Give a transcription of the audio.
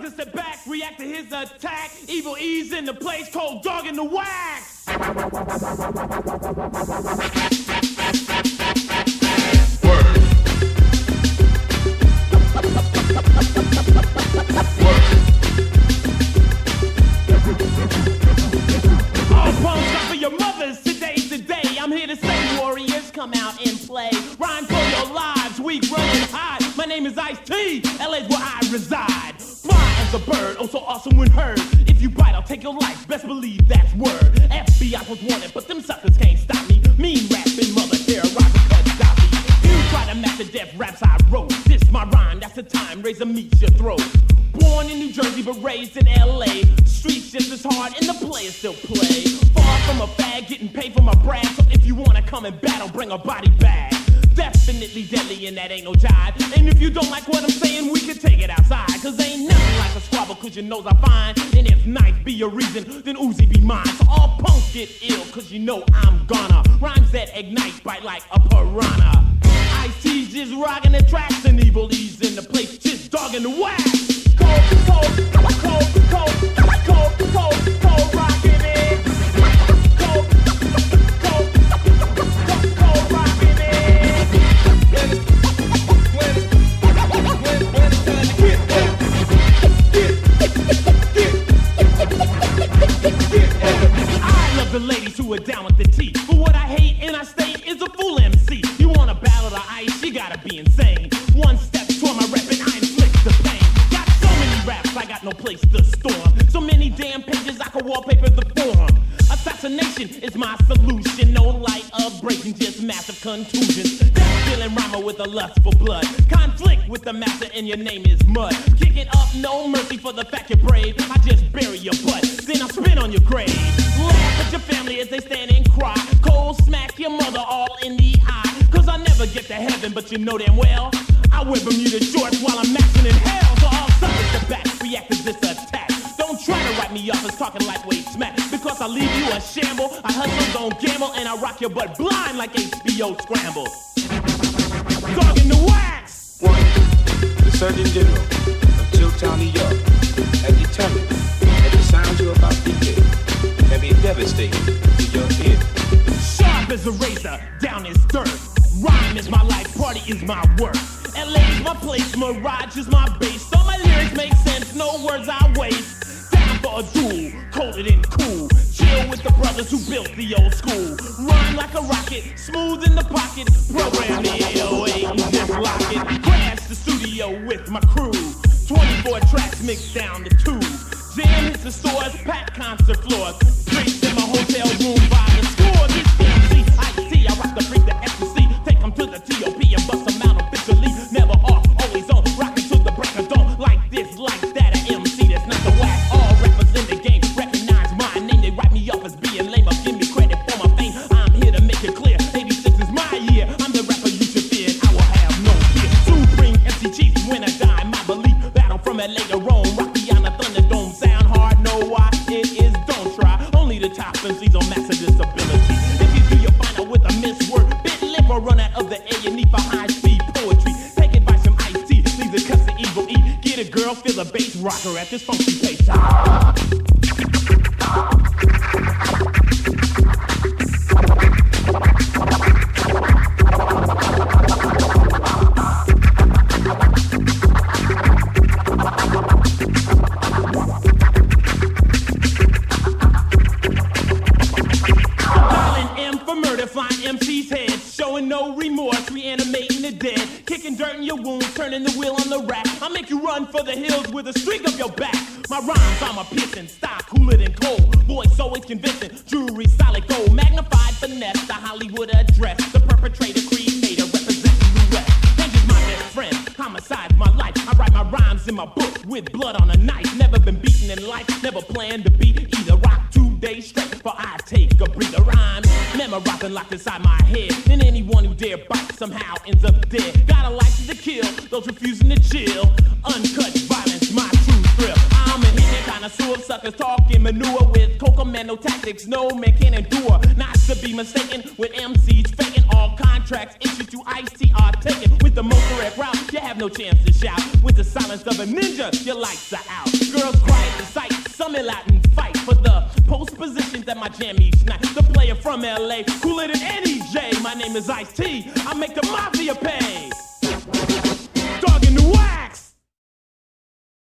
suckers step back, react to his attack. Evil E's in the place, cold dog in the wax. Word. All punks up for your mothers, today's the day. I'm here to say, warriors, come out and play. Rhyme for your lives, weak, running high. My name is Ice-T, LA's where I reside. Fly as a bird, oh so awesome when heard. If you bite, I'll take your life, best believe that's word. FBI was wanted, but them suckers can't stop me. Mean rapping, mother, terrorizing Gaddafi. You try to match the death raps I wrote. This my rhyme, that's the time, razor meets your throat. Born in New Jersey, but raised in LA. Streets just as hard, and the players still play. Far from a fag, getting paid for my brag. So if you wanna come and battle, bring a body bag. Definitely deadly, and that ain't no jive. And if you don't like what I'm saying, we can take it outside. Cause ain't nothing like a squabble, cause your nose I find. And if knife be your reason, then Uzi be mine. So all punks get ill, cause you know I'm gonna. Rhymes that ignite, bite like a piranha. Ice-T's just rocking the tracks, and Evil E's in the place, just dogging the wax. Cold, cold, cold, cold, cold, cold, cold, rocking it. Cold, cold, cold, rocking it. When it's time to get down. I love the ladies who are down with the T. But what I hate and I state is a fool MC. You wanna battle the ice, you gotta be insane. One step toward my rep and I inflict the pain. Got so many raps, I got no place to storm. So many damn pages, I could wallpaper the forum. Assassination is my solution. No light of breaking, just massive contusions. That feeling rhymer with a lust for blood. Conflict with the master and your name is mud. Kick it up, no mercy for the fact you're brave. I just bury your butt, then I spit on your grave. Laugh at your family as they stand and cry. Cold smack your mother all in the eye. Cause I never get to heaven, but you know damn well I wear Bermuda shorts while I'm maxing in hell. So all suckers to back, react to this attack. Don't try to write me off as talking lightweight smack. Because I leave you a shamble. I hustle, don't gamble, and I rock your butt blind like HBO Scramble. Dog in the wax! One, the Surgeon General of Chilltown, New York, has determined that the sound you're about to hear can be devastating to your ear. Sharp as a razor, down is dirt. Rhyme is my life, party is my work. LA is my place, Mirage is my base. So my lyrics make sense, no words I waste. Down for a duel, colder than cool. Chill with the brothers who built the old school. Rhyme like a rocket, smooth in the pocket. Program the 808 and just lock it. Crash the studio with my crew. 24 tracks mixed down to 2. Jam hits the stores, packed concert floors. Drinks in my hotel room by the score. This MC, Ice-T, I rock the freak, the ecstasy. Take them to the TOP and bust them out officially. Never off, always on, rockin' to the break of dawn. Like this, like that, an MC that's not the whack. All rappers in the game recognize my name. They write me off as being lame, but give me credit for my fame. I'm here to make it clear, 86 is my year. I'm the rapper you should fear, and I will have no fear. Supreme MC Chief, when I die, my belief. Battle from LA to Rome, rock beyond the Thunderdome. Sound hard, know why? It is, don't try. Only the top MCs on master disability. If you do your final with a misword, bit lip or run out of the air, you need for high-speed poetry. Take advice from Ice-T, leave the cuss to Evil E. Get a girl, feel a bass rocker at this funky pace. MC's head, showing no remorse, reanimating the dead, kicking dirt in your wounds, turning the wheel on the rack. I'll make you run for the hills with a streak up your back. My rhymes, I'm a piercing, style cooler than cold. Voice always convincing, jewelry solid gold, magnified finesse, the Hollywood address, the perpetrator, creator, representing the West. Danger's my best friend, homicide's my life. I write my rhymes in my book with blood on a knife. Never been beaten in life, never planned to be either. Rock 2 days straight, but I take a breather. Rhymes memorizing locked inside my head, and anyone who dare bite somehow ends up dead. Got a license to kill those refusing to chill. Uncut violence, my true thrill. I'm a hidden connoisseur of suckers talking manure with Cocomello tactics no man can endure. Not to be mistaken with MCs faking all kinds contracts issued to Ice-T are taken with the most correct route. You have no chance to shout. With the silence of a ninja, your lights are out. Girls quiet the sight, some in Latin fight for the post positions that my jam each night. The player from LA, cooler than any J. My name is Ice-T. I make the mafia pay.